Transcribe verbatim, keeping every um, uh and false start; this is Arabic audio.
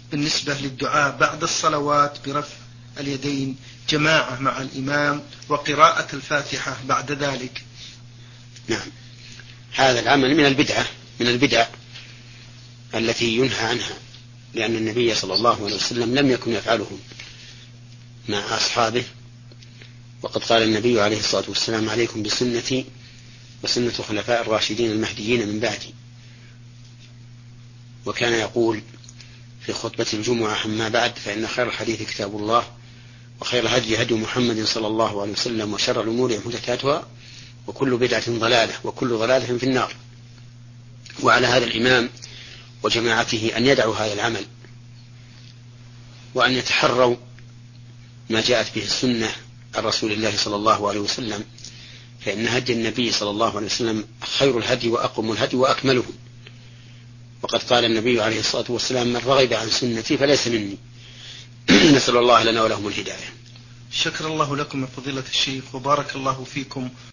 بالنسبة للدعاء بعد الصلوات برفع اليدين جماعة مع الإمام وقراءة الفاتحة بعد ذلك؟ نعم، هذا العمل من البدعة من البدع التي ينهى عنها، لأن النبي صلى الله عليه وسلم لم يكن يفعله مع أصحابه. وقد قال النبي عليه الصلاة والسلام: عليكم بسنتي وسنة خلفاء الراشدين المهديين من بعدي. وكان يقول في خطبة الجمعة: أما بعد، فإن خير الحديث كتاب الله، وخير الهدي هدي محمد صلى الله عليه وسلم، وشر الأمور محدثاتها، وكل بدعة ضلالة، وكل ضلالة في النار. وعلى هذا الإمام وجماعته أن يدعوا هذا العمل، وأن يتحروا ما جاءت به السنة عن رسول الله صلى الله عليه وسلم، فإن هدي النبي صلى الله عليه وسلم خير الهدي وأقوم الهدي وأكمله. وقد قال النبي عليه الصلاة والسلام: من رغب عن سنتي فليس مني. نسأل الله لنا ولهم الهداية. شكر الله لكم يا فضيلة الشيخ وبارك الله فيكم.